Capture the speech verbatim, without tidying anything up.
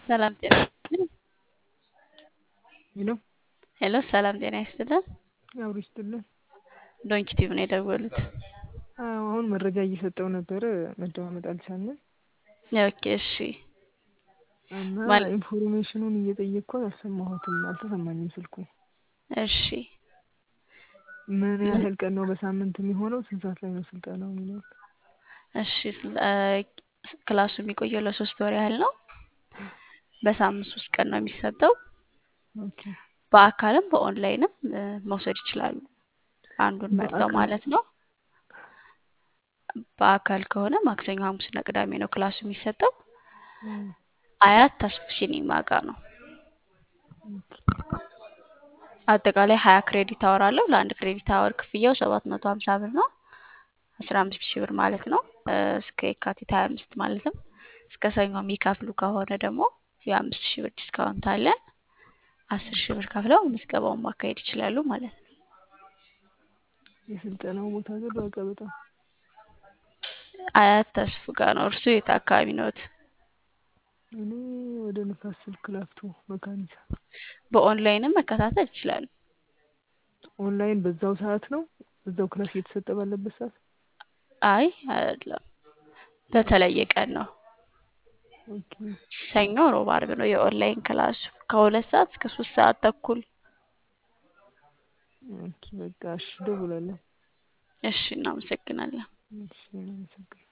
ሰላም ጤና ይስጥልኝ። ሄሎ ሄሎ ሰላም ጤና ይስጥልን። አብሮ ይስጥልን። ዶንኪ ቲዩብ ነው የደወሉት። አዎ አሁን መረጃ እየሰጠው ነበረ መደማመጥ አልቻልንም ኦኬ እሺ። እና ማል ኢንፎርሜሽኑን እየጠየቅኩ አልሰማሁትም፣ አልተሰማኝም ስልኩ። እሺ ምን ያህል ቀን ነው በሳምንት የሚሆነው? ስንት ሰዓት ላይ ነው ስልጠናው የሚለው? እሺ እ ክላሱ የሚቆየው ለሶስት ወር ያህል ነው። በሳምንት ሶስት ቀን ነው የሚሰጠው። ኦኬ በአካልም በኦንላይንም እ መውሰድ ይችላሉ። አንዱን መርጠው በአካል ማለት ነው። በአካል ከሆነ ማክሰኞ፣ ሐሙስና ቅዳሜ ነው ክላሱ የሚሰጠው። እም፣ አያት ተስፉ ሲኒማ ጋር ነው። ኦኬ አጠቃላይ ሀያ ክሬዲት አወር አለው። ለአንድ ክሬዲት አወር ክፍያው ሰባት መቶ ሀምሳ ብር ነው። አስራ አምስት ሺህ ብር ማለት ነው። እ እስከ የካቲት ሀያ አምስት ማለትም እስከ ሰኞ የሚከፍሉ ከሆነ ደግሞ የአምስት ሺህ ብር ዲስካውንት አለን። አስር ሺህ ብር ከፍለው ምዝገባውን ማካሄድ ይችላሉ ማለት ነው። የስልጠናው ቦታ ግን ራቀ በጣም። አያት ተስፉ ጋር ነው። እርሱ የት አካባቢ ነዎት? እኔ ወደ ንፋስ ስልክ ላፍቶ መካኒሳ። በኦንላይንም መከታተል ይችላሉ። ኦንላይን በዛው ሰዓት ነው? እዛው ክላስ እየተሰጠ ባለበት ሰዓት? አይ አይደለም፣ በተለየ ቀን ነው። ኦኬ ሰኞ፣ ሮብ፣ አርብ ነው የኦንላይን ክላሱ ከሁለት ሰዓት እስከ ሶስት ሰዓት ተኩል። ኦኬ በቃ እሺ፣ እደውላለሁ። እሺ እናመሰግናለን። እሺ አመሰግናለሁ።